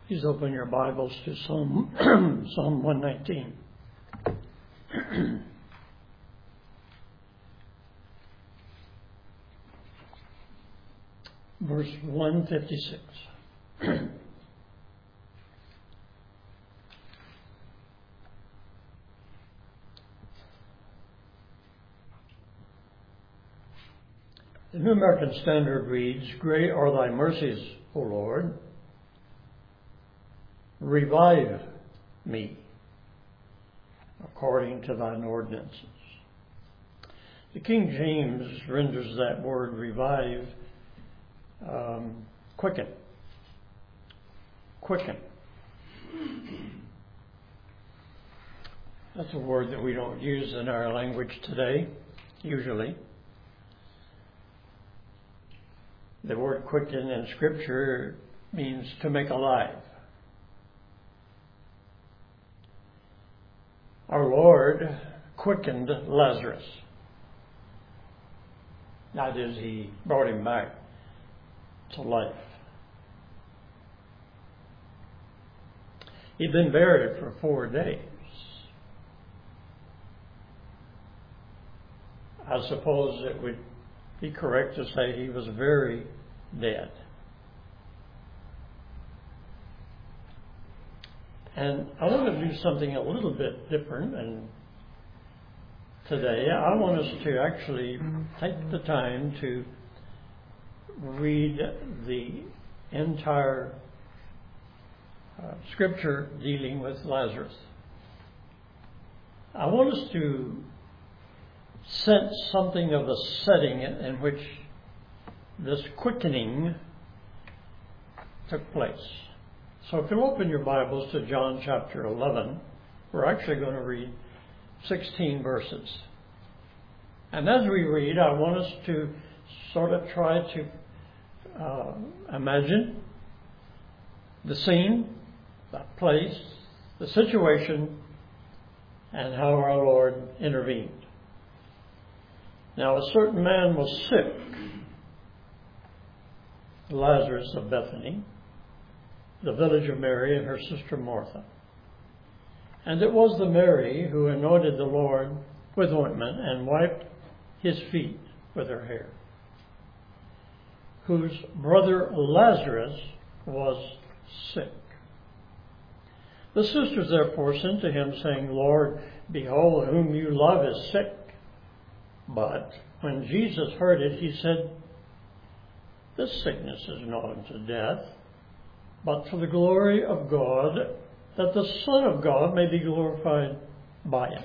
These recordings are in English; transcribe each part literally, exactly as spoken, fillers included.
Please open your Bibles to Psalm Psalm one nineteen. Verse one fifty-six. The New American Standard reads, "Great are thy mercies, O Lord. Revive me according to thine ordinances." The King James renders that word revive, um, quicken. Quicken. That's a word that we don't use in our language today, usually. The word quicken in Scripture means to make alive. Our Lord quickened Lazarus. That is, he brought him back to life. He'd been buried for four days. I suppose it would be correct to say he was very dead. And I want to do something a little bit different, and today I want us to actually take the time to read the entire uh, scripture dealing with Lazarus. I want us to set something of a setting in which this quickening took place. So if you'll open your Bibles to John chapter eleven, we're actually going to read sixteen verses. And as we read, I want us to sort of try to uh, imagine the scene, the place, the situation, and how our Lord intervened. Now, a certain man was sick, Lazarus of Bethany, the village of Mary and her sister Martha. And it was the Mary who anointed the Lord with ointment and wiped his feet with her hair, whose brother Lazarus was sick. The sisters therefore sent to him, saying, "Lord, behold, whom you love is sick." But when Jesus heard it, he said, "This sickness is not unto death, but for the glory of God, that the Son of God may be glorified by it."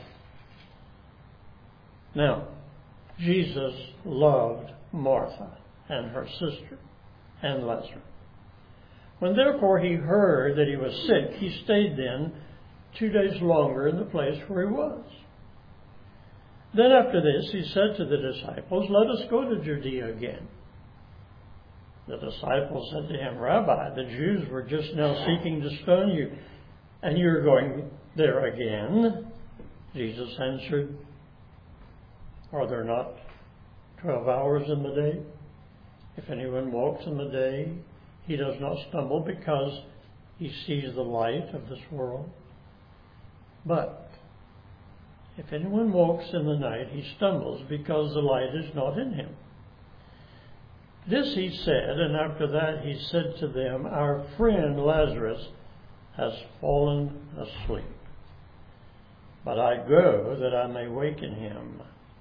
Now, Jesus loved Martha and her sister and Lazarus. When therefore he heard that he was sick, he stayed then two days longer in the place where he was. Then after this he said to the disciples, "Let us go to Judea again." The disciples said to him, "Rabbi, the Jews were just now seeking to stone you, and you are going there again?" Jesus answered, "Are there not twelve hours in the day? If anyone walks in the day, he does not stumble because he sees the light of this world. But if anyone walks in the night, he stumbles because the light is not in him." This he said, and after that he said to them, "Our friend Lazarus has fallen asleep, but I go that I may waken him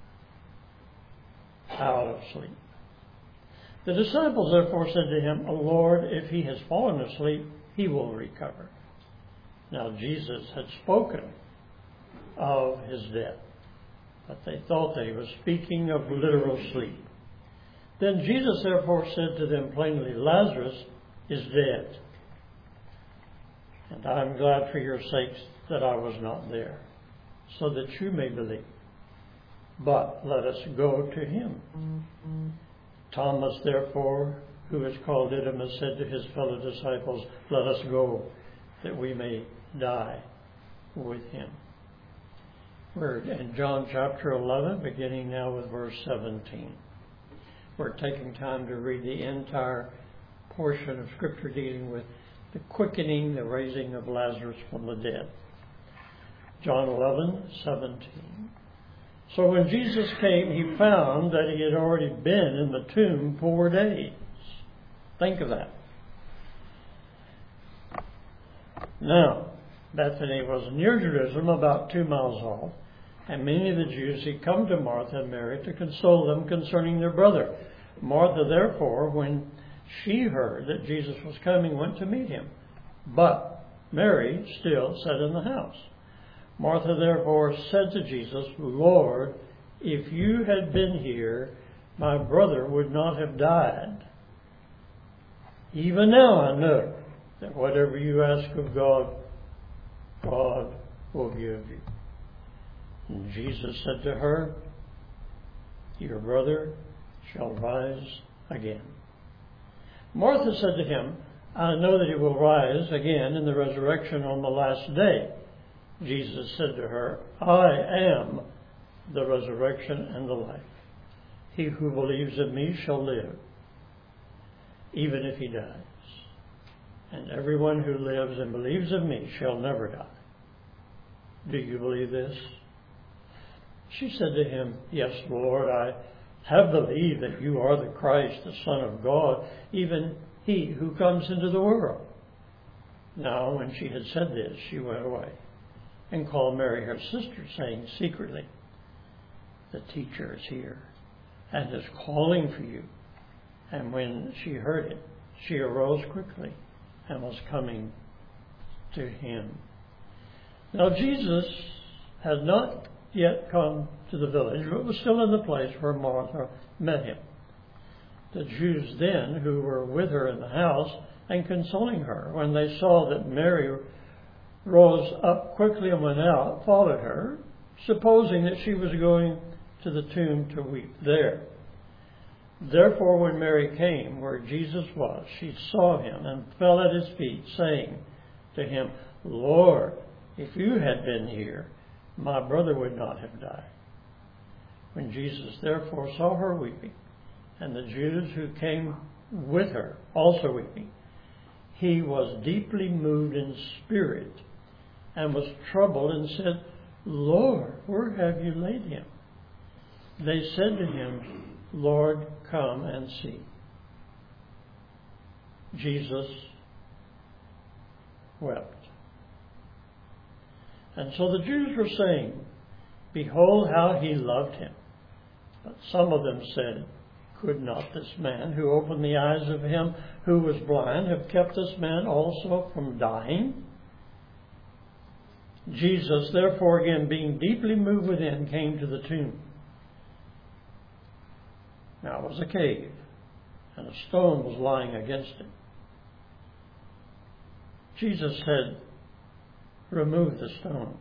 out of sleep." The disciples therefore said to him, "Lord, if he has fallen asleep, he will recover." Now Jesus had spoken of his death, but they thought that he was speaking of literal sleep. Then Jesus therefore said to them plainly, "Lazarus is dead, and I am glad for your sakes that I was not there, so that you may believe. But let us go to him." Mm-hmm. Thomas therefore, who is called Didymus, said to his fellow disciples, "Let us go, that we may die with him." We're in John chapter eleven, beginning now with verse seventeen. We're taking time to read the entire portion of Scripture dealing with the quickening, the raising of Lazarus from the dead. John eleven seventeen. So when Jesus came, he found that he had already been in the tomb four days. Think of that. Now, Bethany was near Jerusalem, about two miles off, and many of the Jews had come to Martha and Mary to console them concerning their brother. Martha, therefore, when she heard that Jesus was coming, went to meet him. But Mary still sat in the house. Martha, therefore, said to Jesus, Lord, if you had been here, my brother would not have died. Even now I know that whatever you ask of God, God will give you. And Jesus said to her, your brother shall rise again. Martha said to him, I know that he will rise again in the resurrection on the last day. Jesus said to her, I am the resurrection and the life. He who believes in me shall live, even if he dies. And everyone who lives and believes in me shall never die. Do you believe this? She said to him, Yes, Lord, I have believed that you are the Christ, the Son of God, even he who comes into the world. Now, when she had said this, she went away and called Mary her sister, saying secretly, the teacher is here and is calling for you. And when she heard it, she arose quickly and was coming to him. Now Jesus had not yet come to the village, but was still in the place where Martha met him. The Jews then, who were with her in the house and consoling her, when they saw that Mary rose up quickly and went out, followed her, supposing that she was going to the tomb to weep there. Therefore, when Mary came where Jesus was, she saw him and fell at his feet, saying to him, Lord, if you had been here, my brother would not have died. When Jesus therefore saw her weeping, and the Jews who came with her also weeping, he was deeply moved in spirit and was troubled and said, Lord, where have you laid him? They said to him, Lord, come and see. Jesus wept. And so the Jews were saying, Behold how he loved him. But some of them said, Could not this man who opened the eyes of him who was blind have kept this man also from dying? Jesus, therefore, again, being deeply moved within, came to the tomb. Now it was a cave, and a stone was lying against it. Jesus said, Remove the stone.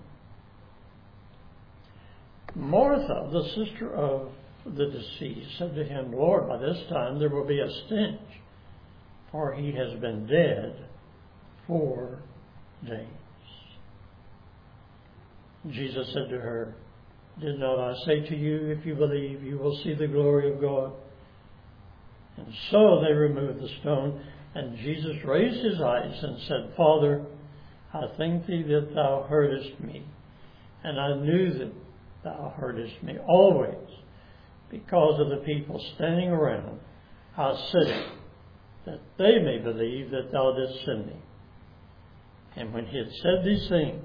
Martha, the sister of the deceased, said to him, Lord, by this time there will be a stench, for he has been dead four days. Jesus said to her, Did not I say to you, if you believe, you will see the glory of God? And so they removed the stone, and Jesus raised his eyes and said, Father, I thank thee that thou heardest me, and I knew that thou heardest me always. Because of the people standing around, I said it, that they may believe that thou didst send me. And when he had said these things,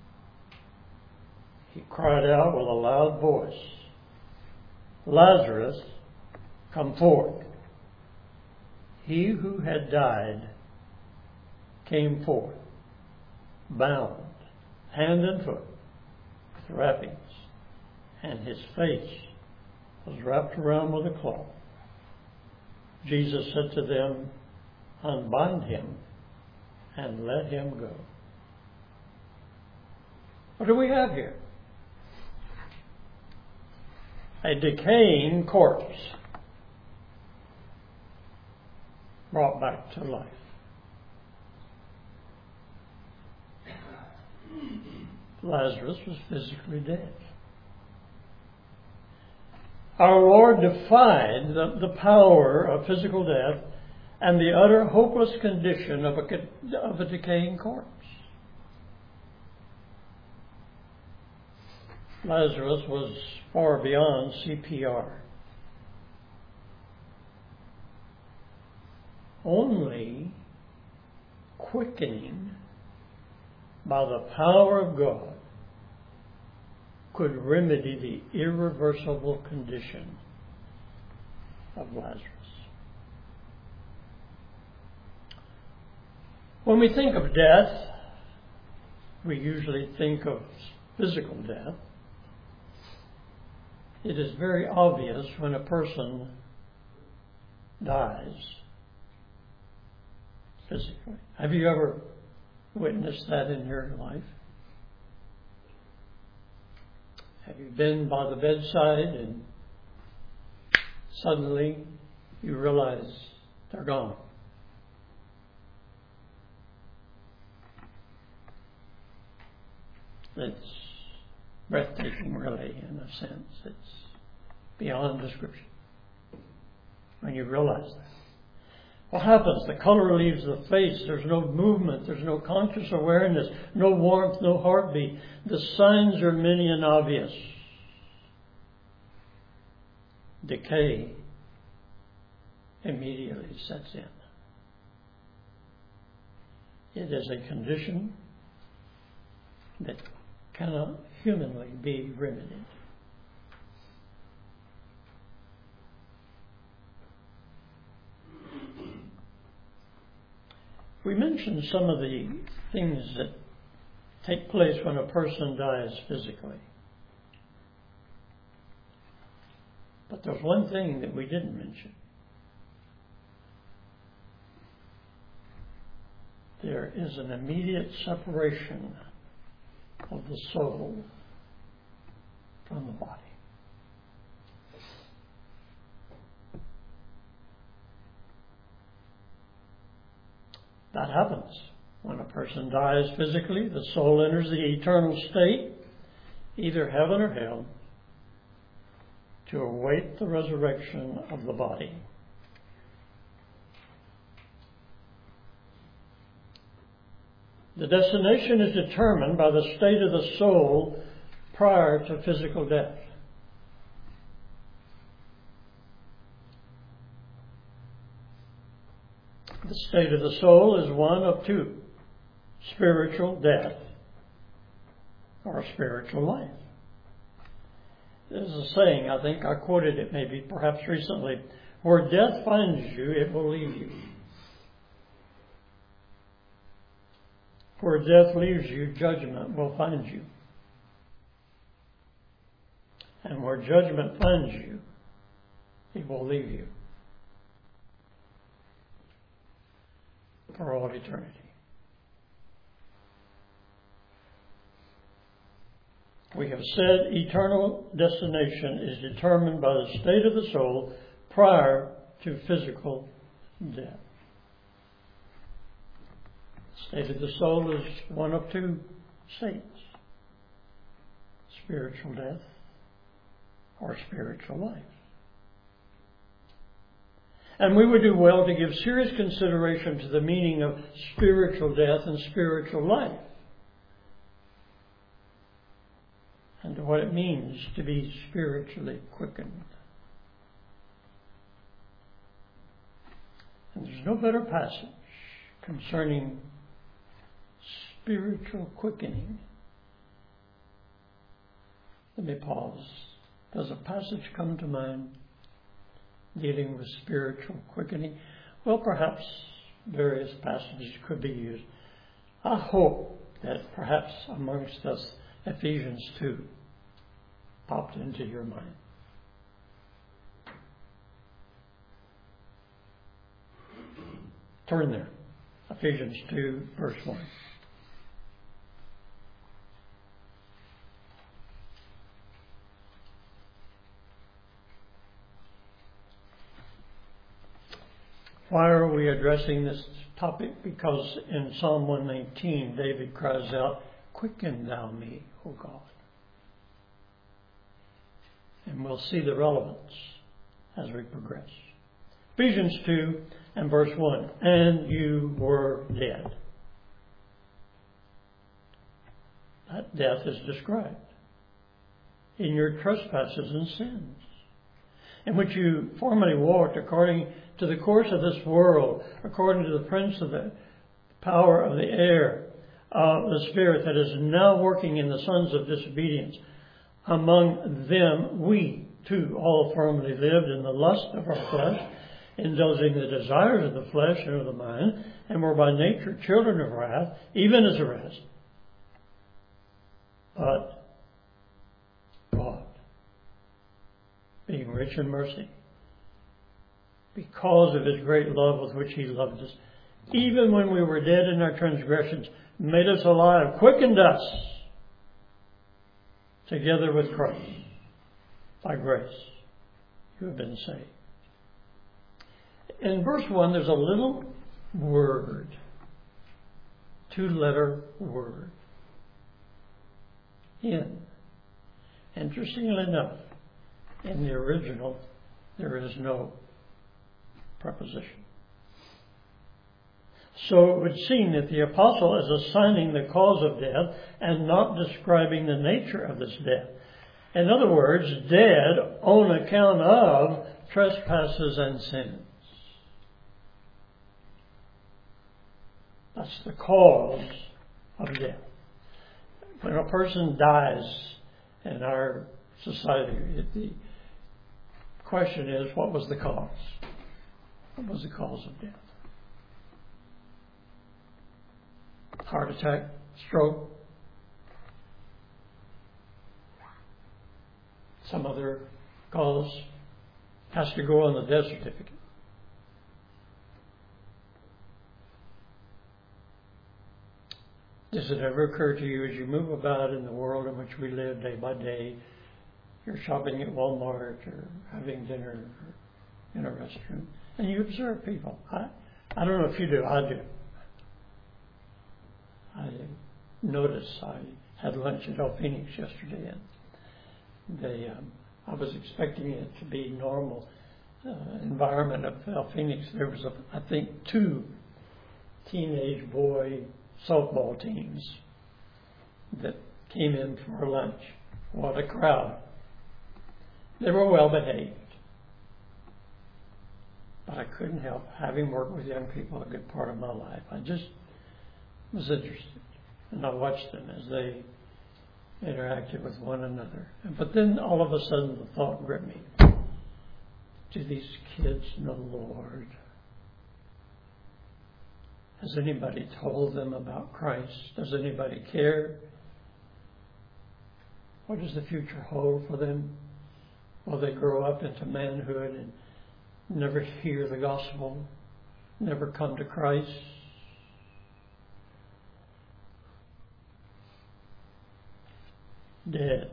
he cried out with a loud voice, Lazarus, come forth. He who had died came forth, bound, hand and foot, with wrappings, and his face was wrapped around with a cloth. Jesus said to them, Unbind him and let him go. What do we have here? A decaying corpse brought back to life. Lazarus was physically dead. Our Lord defied the, the power of physical death and the utter hopeless condition of a, of a decaying corpse. Lazarus was far beyond C P R. Only quickening by the power of God could remedy the irreversible condition of Lazarus. When we think of death, we usually think of physical death. It is very obvious when a person dies physically. Have you ever witnessed that in your life? Have you been by the bedside and suddenly you realize they're gone? It's breathtaking, really, in a sense. It's beyond description when you realize that. What happens? The color leaves the face. There's no movement. There's no conscious awareness. No warmth. No heartbeat. The signs are many and obvious. Decay immediately sets in. It is a condition that cannot humanly be remedied. We mentioned some of the things that take place when a person dies physically. But there's one thing that we didn't mention. There is an immediate separation of the soul from the body. That happens. When a person dies physically, the soul enters the eternal state, either heaven or hell, to await the resurrection of the body. The destination is determined by the state of the soul prior to physical death. The state of the soul is one of two: spiritual death or spiritual life. There's a saying, I think I quoted it maybe perhaps recently: where death finds you, it will leave you. Where death leaves you, judgment will find you. And where judgment finds you, it will leave you for all eternity. We have said eternal destination is determined by the state of the soul prior to physical death. The state of the soul is one of two states: spiritual death or spiritual life. And we would do well to give serious consideration to the meaning of spiritual death and spiritual life, and to what it means to be spiritually quickened. And there's no better passage concerning spiritual quickening. Let me pause. Does a passage come to mind dealing with spiritual quickening? Well, perhaps various passages could be used. I hope that perhaps amongst us Ephesians two popped into your mind. Turn there. Ephesians two, verse one. Why are we addressing this topic? Because in Psalm one nineteen, David cries out, "Quicken thou me, O God." And we'll see the relevance as we progress. Ephesians two and verse one. And you were dead. That death is described. In your trespasses and sins, in which you formerly walked according to the course of this world, according to the prince of the power of the air, of the spirit that is now working in the sons of disobedience. Among them we, too, all formerly lived in the lust of our flesh, indulging the desires of the flesh and of the mind, and were by nature children of wrath, even as the rest. But God, being rich in mercy, because of His great love with which He loved us, even when we were dead in our transgressions, made us alive, quickened us together with Christ. By grace, you have been saved. In verse one, there's a little word, two-letter word, in. Interestingly enough, in the original, there is no preposition. So it would seem that the apostle is assigning the cause of death and not describing the nature of this death. In other words, dead on account of trespasses and sins. That's the cause of death. When a person dies in our society, the question is, what was the cause? What was the cause of death? Heart attack, stroke, some other cause has to go on the death certificate. Does it ever occur to you as you move about in the world in which we live day by day, you're shopping at Walmart or having dinner or in a restaurant, and you observe people? I, I don't know if you do, I do. I noticed I had lunch at El Phoenix yesterday, and they, um, I was expecting it to be normal uh, environment of El Phoenix. There was, a, I think, two teenage boy softball teams that came in for lunch. What a crowd. They were well behaved. But I couldn't help, having worked with young people a good part of my life, I just was interested. And I watched them as they interacted with one another. But then all of a sudden the thought gripped me. Do these kids know the Lord? Has anybody told them about Christ? Does anybody care? What does the future hold for them? Will they grow up into manhood and never hear the gospel? Never come to Christ? Dead.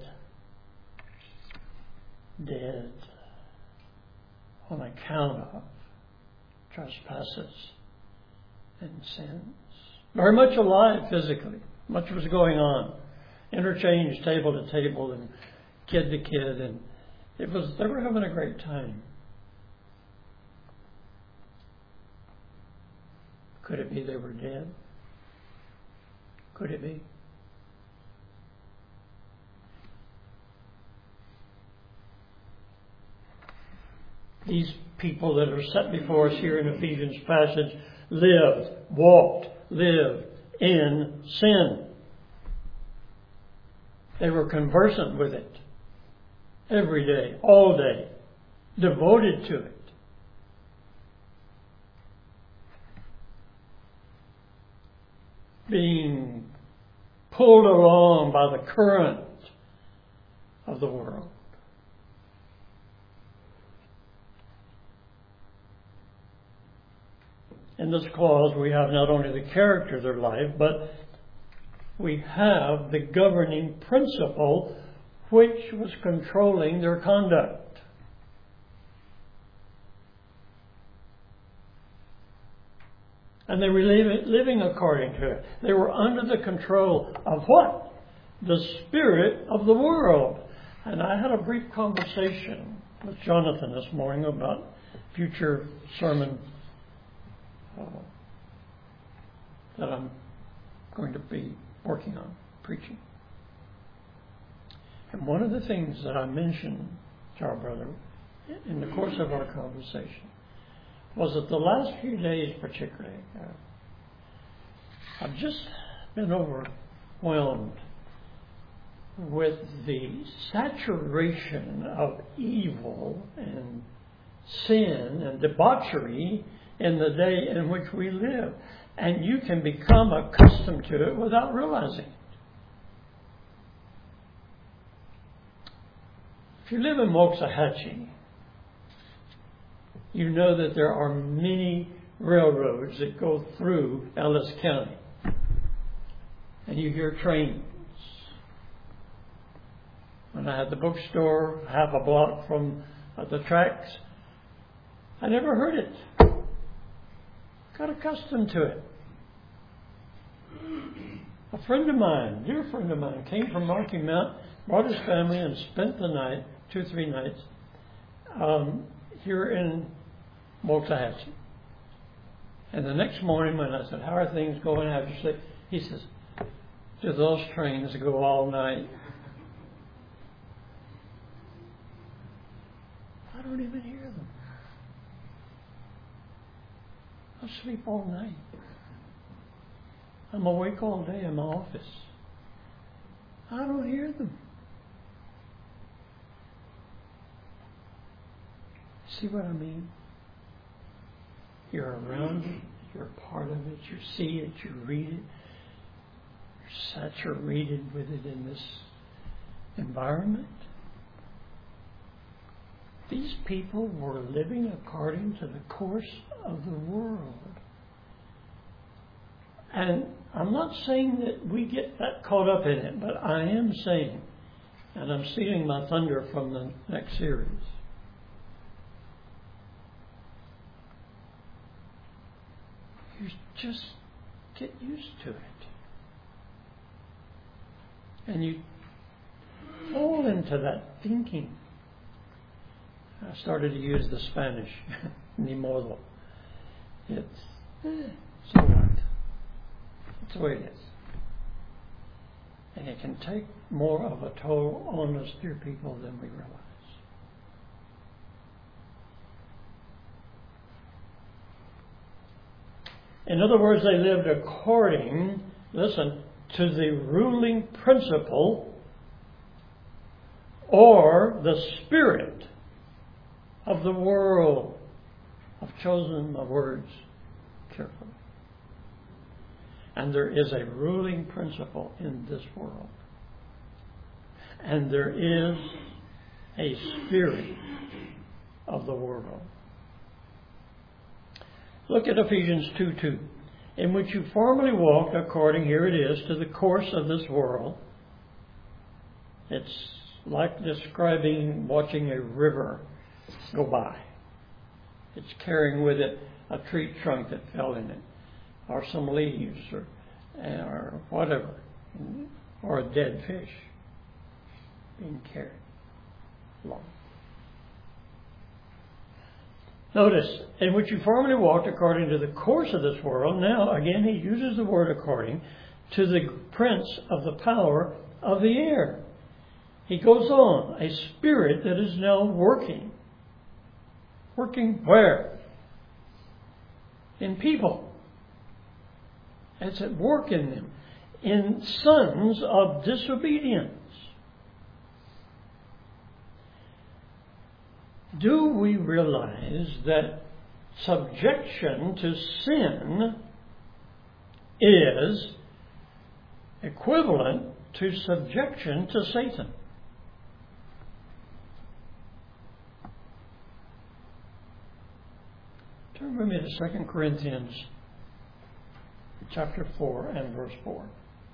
Dead. On account of trespasses and sins. Very much alive physically. Much was going on. Interchange table to table and kid to kid, and it was they were having a great time. Could it be they were dead? Could it be? These people that are set before us here in Ephesians passage lived, walked, lived in sin. They were conversant with it every day, all day, devoted to it. Being pulled along by the current of the world. In this clause, we have not only the character of their life, but we have the governing principle which was controlling their conduct. And they were living according to it. They were under the control of what? The spirit of the world. And I had a brief conversation with Jonathan this morning about future sermon uh, that I'm going to be working on, preaching. And one of the things that I mentioned to our brother in the course of our conversation was that the last few days particularly, uh, I've just been overwhelmed with the saturation of evil and sin and debauchery in the day in which we live. And you can become accustomed to it without realizing it. If you live in Waxahachie, you know that there are many railroads that go through Ellis County. And you hear trains. When I had the bookstore half a block from uh, the tracks, I never heard it. Got accustomed to it. A friend of mine, dear friend of mine, came from Rocky Mount, brought his family and spent the night, two, three nights, um, here in Waxahachie. And the next morning when I said, how are things going after sleep? He says, do those trains go all night? I don't even hear them. I sleep all night. I'm awake all day in my office. I don't hear them. See what I mean? You're around it. You're a part of it. You see it. You read it. You're saturated with it in this environment. These people were living according to the course of the world. And I'm not saying that we get that caught up in it, but I am saying, and I'm stealing my thunder from the next series, you just get used to it. And you fall into that thinking. I started to use the Spanish, ni modo. It's, eh, so what? That's the way it is. And it can take more of a toll on us, dear people, than we realize. In other words, they lived according, listen, to the ruling principle or the spirit of the world. I've chosen my words carefully. And there is a ruling principle in this world. And there is a spirit of the world. Look at Ephesians two two. In which you formerly walked according, here it is, to the course of this world. It's like describing watching a river go by. It's carrying with it a tree trunk that fell in it, or some leaves, or, or whatever, or a dead fish being carried along. Notice, in which you formerly walked according to the course of this world. Now, again, he uses the word according to the prince of the power of the air. He goes on, a spirit that is now working. Working where? In people. It's at work in them. In sons of disobedience. Do we realize that subjection to sin is equivalent to subjection to Satan? Turn with me to Second Corinthians chapter four and verse four.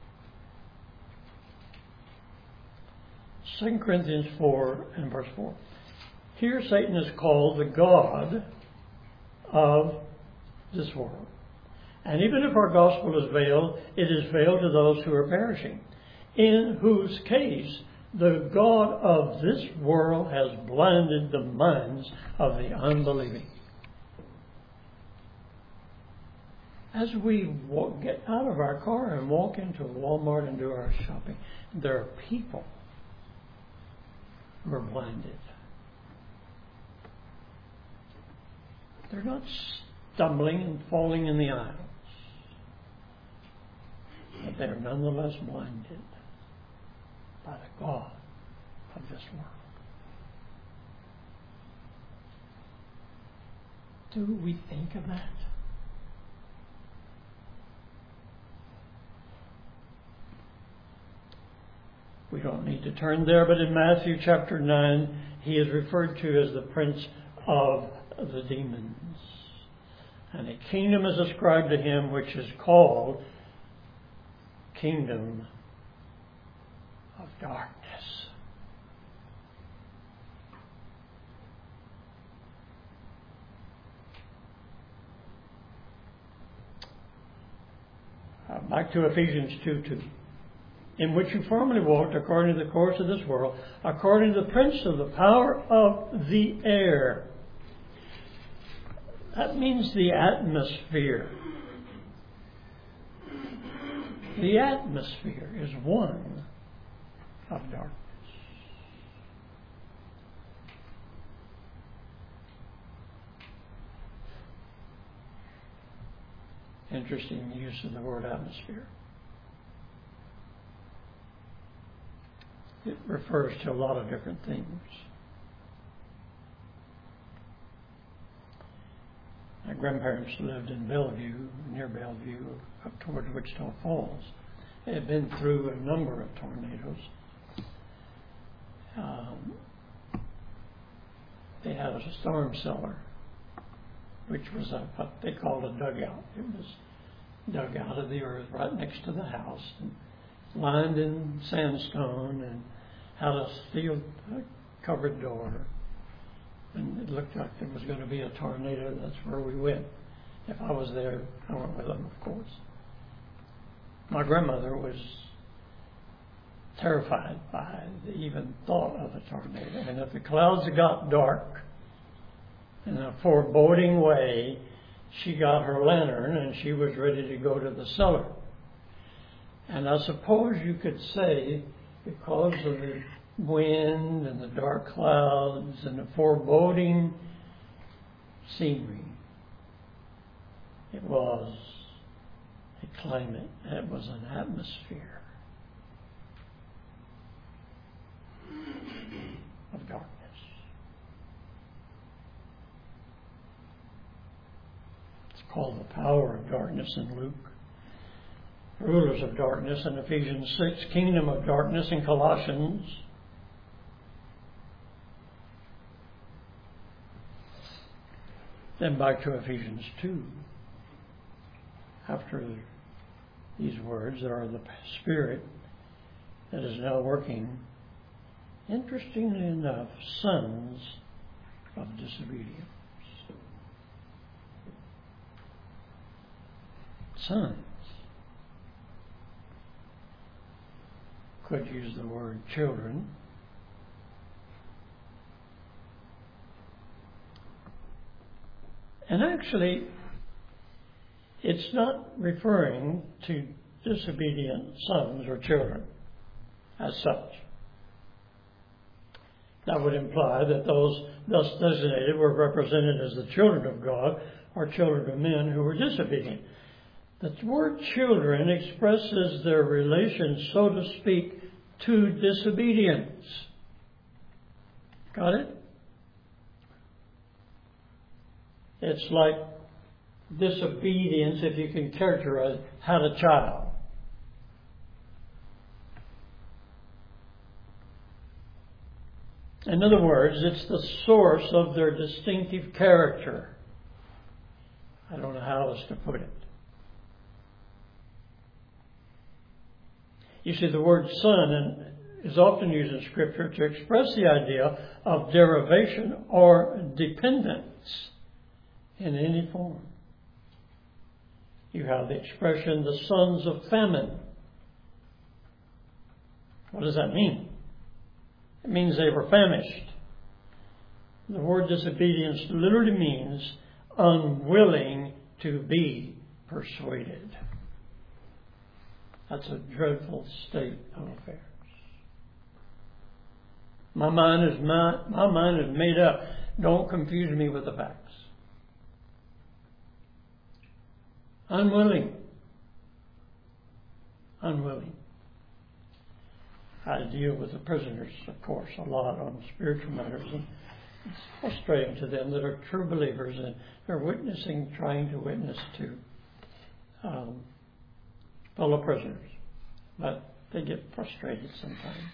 Second Corinthians four and verse four. Here Satan is called the god of this world. And even if our gospel is veiled, it is veiled to those who are perishing, in whose case the god of this world has blinded the minds of the unbelieving. As we walk, get out of our car and walk into Walmart and do our shopping, there are people who are blinded. They're not stumbling and falling in the aisles, but they're nonetheless blinded by the God of this world. Do we think of that? We don't need to turn there, but in Matthew chapter nine, he is referred to as the prince of the demons. And a kingdom is ascribed to him which is called Kingdom of Darkness. Uh, back to Ephesians two two. In which you formerly walked according to the course of this world, according to the prince of the power of the air. That means the atmosphere. The atmosphere is one of darkness. Interesting use of the word atmosphere. It refers to a lot of different things. My grandparents lived in Bellevue, near Bellevue, up towards Wichita Falls. They had been through a number of tornadoes. Um, they had a storm cellar, which was a, what they called a dugout. It was dug out of the earth right next to the house, and lined in sandstone, and had a steel covered door. And it looked like there was going to be a tornado. That's where we went. If I was there, I went with them, of course. My grandmother was terrified by the even thought of a tornado. And if the clouds got dark in a foreboding way, she got her lantern and she was ready to go to the cellar. And I suppose you could say, because of the wind and the dark clouds and the foreboding scenery, it was a climate, it was an atmosphere of darkness. It's called the power of darkness in Luke. Rulers of darkness in Ephesians six, kingdom of darkness in Colossians. Then back to Ephesians two. After these words, there are the Spirit that is now working, interestingly enough, sons of disobedience. Sons. Could use the word children. And actually, it's not referring to disobedient sons or children as such. That would imply that those thus designated were represented as the children of God or children of men who were disobedient. The word children expresses their relation, so to speak, to disobedience. Got it? It's like disobedience, if you can characterize, had a child. In other words, it's the source of their distinctive character. I don't know how else to put it. You see, the word son is often used in Scripture to express the idea of derivation or dependence in any form. You have the expression, the sons of famine. What does that mean? It means they were famished. The word disobedience literally means unwilling to be persuaded. That's a dreadful state of affairs. My mind is my, my mind is made up. Don't confuse me with the facts. Unwilling. Unwilling. I deal with the prisoners, of course, a lot on spiritual matters, and it's frustrating to them that are true believers and they're witnessing, trying to witness to um, fellow prisoners, but they get frustrated sometimes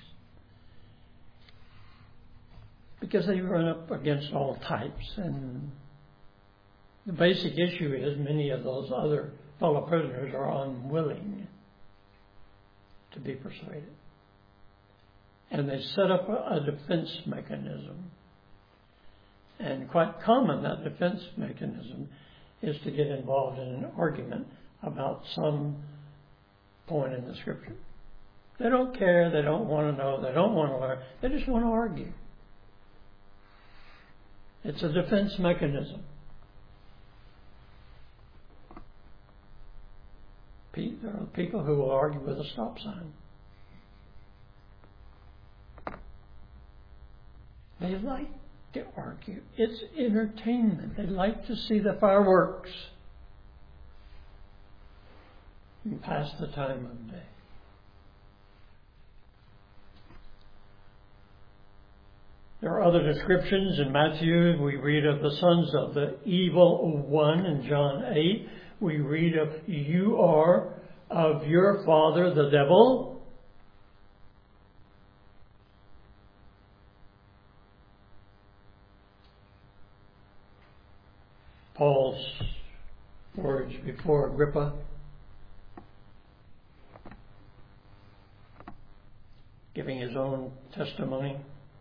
because they run up against all types, and the basic issue is many of those other fellow prisoners are unwilling to be persuaded. And they set up a, a defense mechanism. And quite common, that defense mechanism is to get involved in an argument about some point in the Scripture. They don't care, they don't want to know, they don't want to learn, they just want to argue. It's a defense mechanism. There are people who will argue with a stop sign. They like to argue. It's entertainment. They like to see the fireworks and pass the time of day. There are other descriptions in Matthew. We read of the sons of the evil one in John eight. We read of you are of your father the devil. Paul's words before Agrippa. Giving his own testimony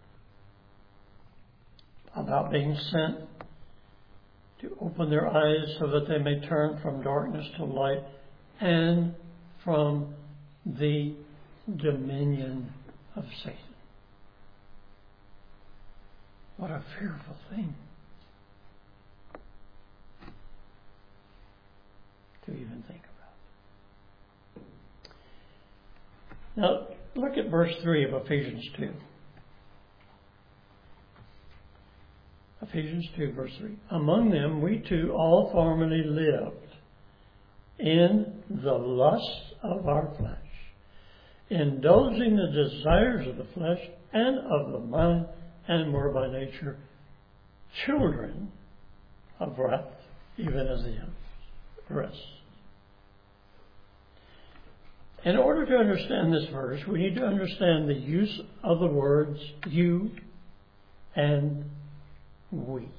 about being sent to open their eyes so that they may turn from darkness to light and from the dominion of Satan. What a fearful thing to even think about. Now, look at verse three of Ephesians two. Ephesians two, verse three. Among them we too all formerly lived in the lusts of our flesh, indulging the desires of the flesh and of the mind, and were by nature children of wrath, even as the rest. In order to understand this verse, we need to understand the use of the words you and we.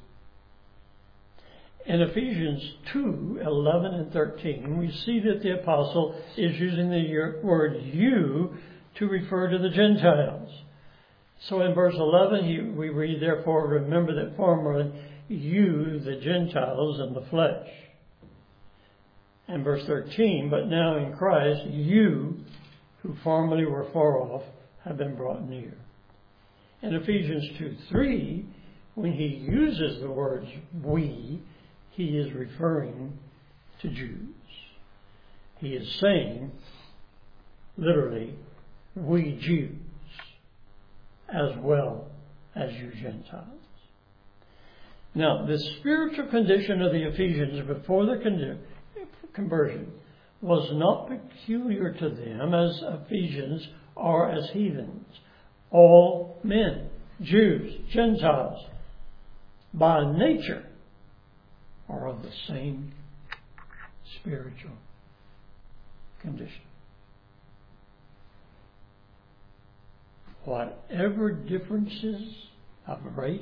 In Ephesians two, eleven and thirteen, we see that the apostle is using the word you to refer to the Gentiles. So in verse eleven, he, we read, therefore, remember that formerly you, the Gentiles, in the flesh. And verse thirteen, but now in Christ, you, who formerly were far off, have been brought near. In Ephesians two, three, when he uses the words we, he is referring to Jews. He is saying, literally, we Jews, as well as you Gentiles. Now, the spiritual condition of the Ephesians before the con- conversion was not peculiar to them as Ephesians are as heathens. All men, Jews, Gentiles, by nature, are of the same spiritual condition. Whatever differences of race,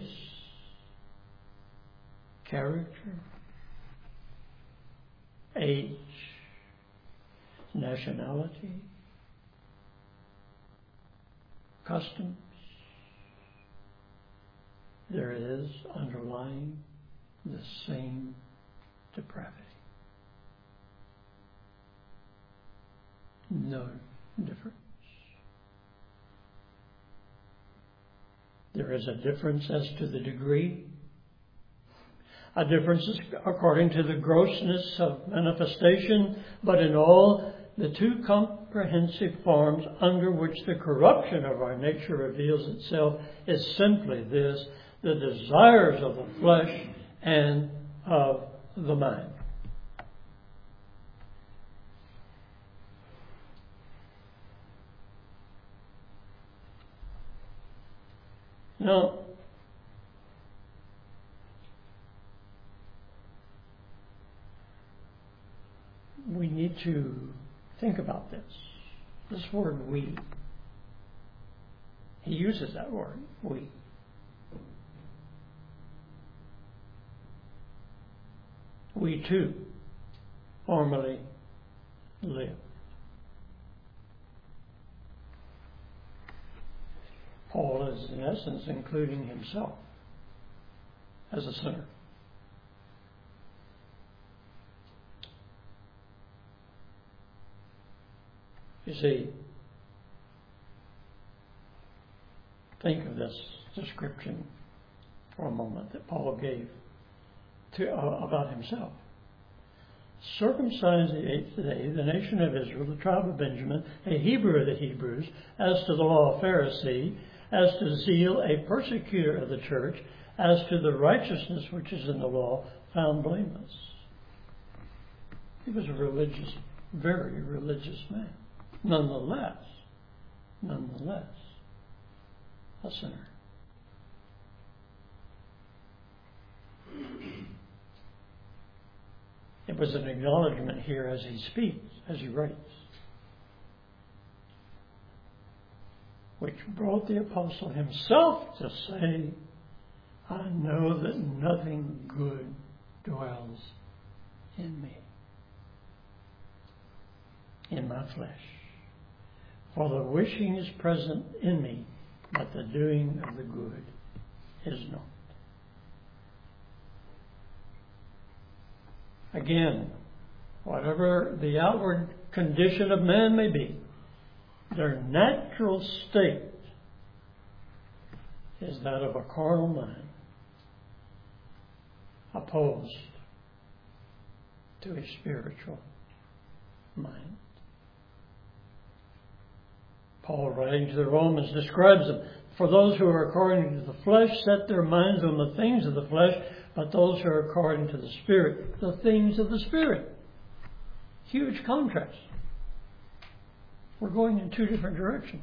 character, age, nationality, customs, there is underlying the same depravity. No difference. There is a difference as to the degree. A difference is according to the grossness of manifestation, but in all the two comprehensive forms under which the corruption of our nature reveals itself is simply this: the desires of the flesh and of the mind. Now, we need to think about this. This word "we." He uses that word, "we." We too formerly lived. Paul is in essence including himself as a sinner. You see, think of this description for a moment that Paul gave to, uh, about himself. Circumcised the eighth day, the nation of Israel, the tribe of Benjamin, a Hebrew of the Hebrews, as to the law, a Pharisee, as to zeal, a persecutor of the church, as to the righteousness which is in the law, found blameless. He was a religious, very religious man. Nonetheless, nonetheless, a sinner. It was an acknowledgement here as he speaks, as he writes, which brought the apostle himself to say, I know that nothing good dwells in me, in my flesh. For the wishing is present in me, but the doing of the good is not. Again, whatever the outward condition of man may be, their natural state is that of a carnal mind opposed to a spiritual mind. Paul, writing to the Romans, describes them. For those who are according to the flesh set their minds on the things of the flesh, but those who are according to the Spirit, the things of the Spirit. Huge contrast. We're going in two different directions.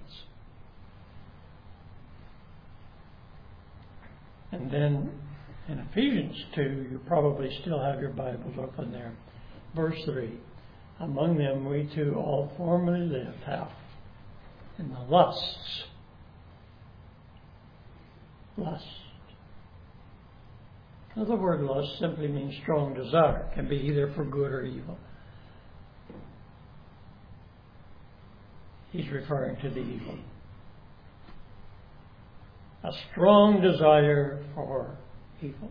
And then in Ephesians two, you probably still have your Bibles open there. Verse three. Among them we too all formerly lived, how? In the lusts. Lust. Now, the word lust simply means strong desire. It can be either for good or evil. He's referring to the evil. A strong desire for evil.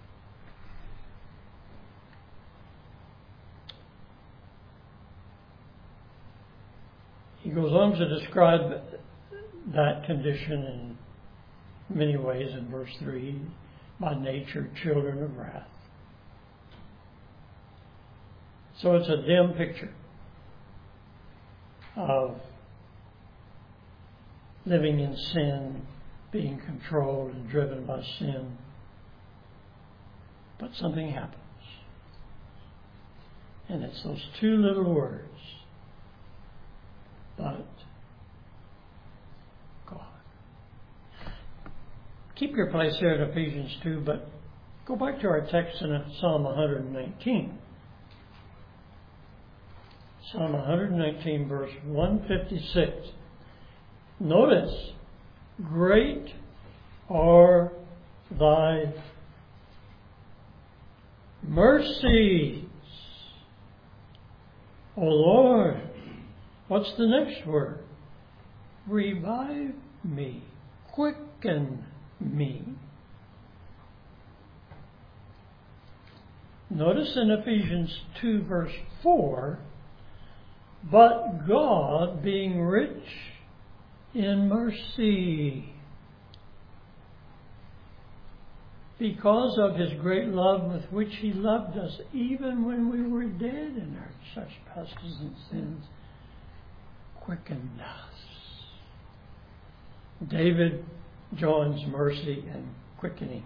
He goes on to describe that condition in many ways in verse three. By nature, children of wrath. So it's a dim picture of living in sin, being controlled and driven by sin. But something happens. And it's those two little words. But God. Keep your place here in Ephesians two, but go back to our text in Psalm one nineteen. Psalm one nineteen, verse one fifty-six. Notice, great are thy mercies, O Lord. What's the next word? Revive me, quicken me. Notice in Ephesians two, verse four, but God, being rich in mercy. because of His great love with which He loved us, even when we were dead in our trespasses and sins, quickened us. David joins mercy and quickening.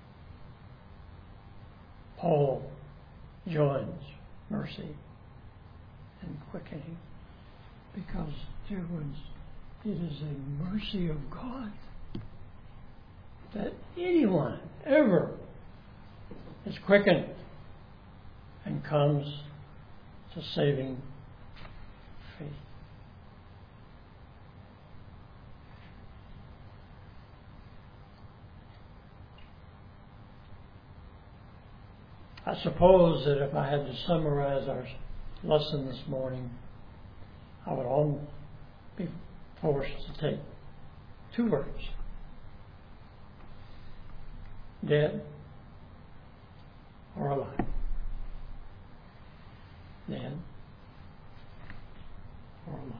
Paul joins mercy and quickening. Because, dear ones, it is a mercy of God that anyone ever is quickened and comes to saving faith. I suppose that if I had to summarize our lesson this morning, I would all be forced to take two words. Dead or alive. Dead or alive.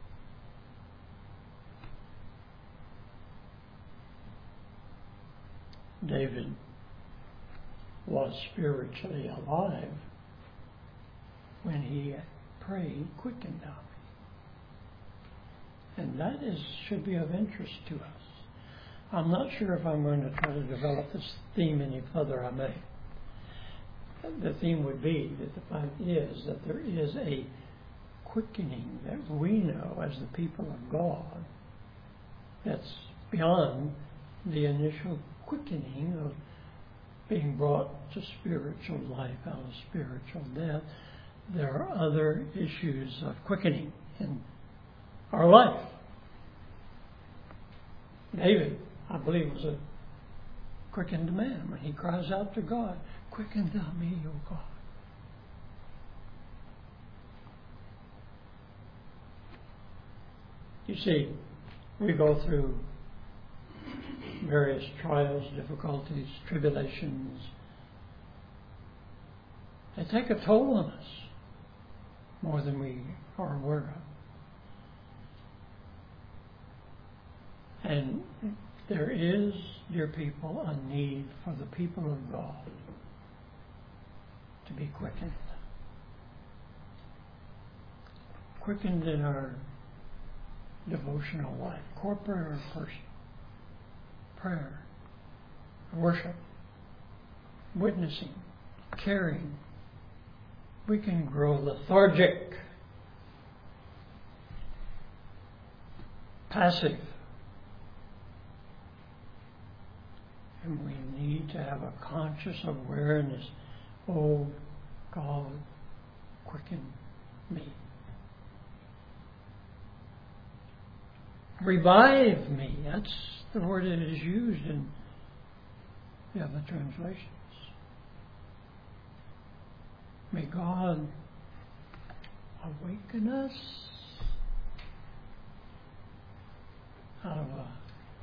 David was spiritually alive when he prayed, "Quicken thou me." And that is should be of interest to us. I'm not sure if I'm going to try to develop this theme any further. I may. The theme would be that the fact is that there is a quickening that we know as the people of God that's beyond the initial quickening of being brought to spiritual life out of spiritual death. There are other issues of quickening in our life. David, I believe, was a quickened man when he cries out to God, "Quicken thou me, O God." You see, we go through various trials, difficulties, tribulations. They take a toll on us more than we are aware of. And there is, dear people, a need for the people of God to be quickened. Quickened in our devotional life, corporate or personal. Prayer, worship, witnessing, caring. We can grow lethargic, passive. And we need to have a conscious awareness. Oh, God, quicken me. Revive me. That's the word that is used in the other translations. May God awaken us out of a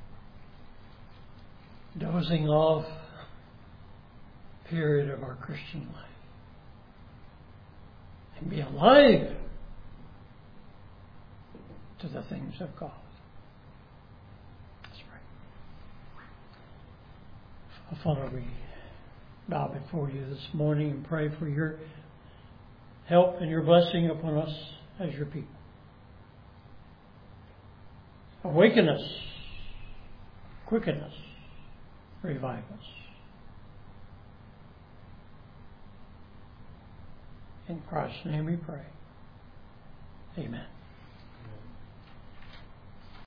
dozing off period of our Christian life and be alive to the things of God. Father, we bow before you this morning and pray for your help and your blessing upon us as your people. Awaken us, quicken us, revive us. In Christ's name we pray. Amen.